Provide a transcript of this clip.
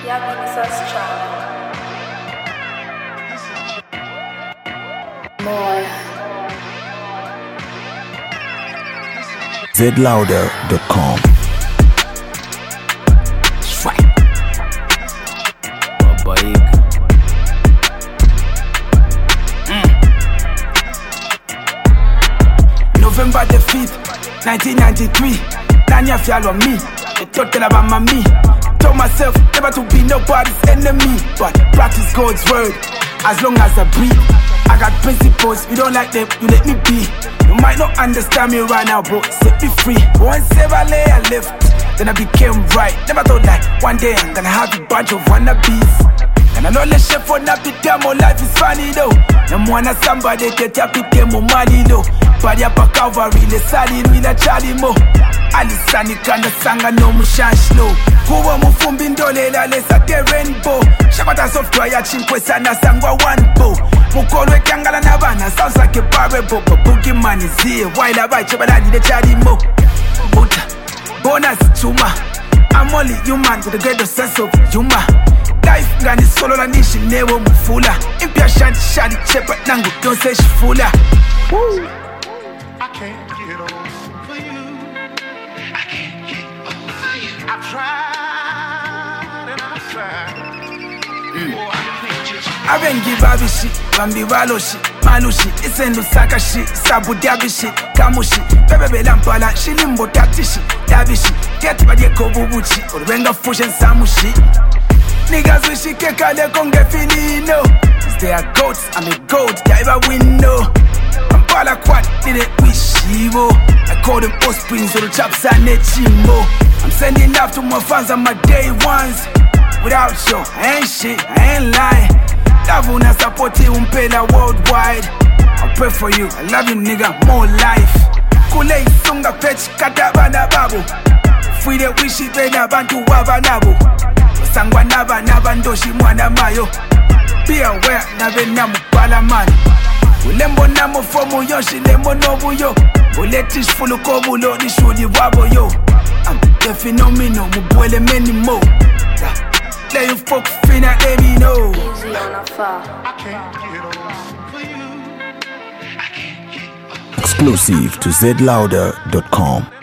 zlouder.com. November the 5th, 1993. Nanya fialo me. They thought about me. Told myself never to be nobody's enemy, but practice God's word as long as I breathe. I got principles, you don't like them, you let me be. You might not understand me right now, bro, set me free. Once ever I left, then I became right. Never thought like one day I'm gonna have a bunch of wannabes. And I know the chef for not be demo, life is funny though. No wanna somebody get up with them money though. But ya pa Calvary, the sali with a Charlie Mo. Alisani kana sanga no mushanshlo. Kuwa mufumbi ndolela lesa te rainbow. Shakota software ya chinkwe sana sangwa one bow. Mukolwe kangala nabana sounds like a parable. But boogie man is here while I buy chabalani the Charlie Mo. Buta, bonus chuma. I'm only human with a great sense of humor. Life ngani solo la nishi newo mufula. Impia shadi chepa nangu don't say shifula. Woo. I can't get over you. I can't get over you. I've tried and I've tried. Oh, I can't just. Abengi babishi, bambi waloshi, malushi, isendu sakashi, sabu diabishi, kamushi, bebebe lampala, shilimbo tatishi, dabishi, get badye kobubuchi, urwenga fushen samushi. Niggas wish he can call the conga finino. They are goats, I'm a goat, dive window. I'm bala quad, did it wish Evo. I call them offsprings, so the chaps are net chimbo. I'm sending love to my fans on my day ones. Without you, I ain't shit, I ain't lying. Love when I support you, umpela worldwide. I pray for you, I love you nigga, more life. Kule sunga fetch, katabana babu. Free the wish it, bena bantu wabanabo. Sangwa naba ndoshi mwana mayo. Be aware nabe namu pala man. Ulembo namu fomu yoshi lembo nobu yo. Uletish fulu kobulo ni shudi wabo yo. I'm the phenomenal mubwele many more. Let you fuck finna let me know. I can't get over you. I can't get over you. Exclusive to zlouder.com.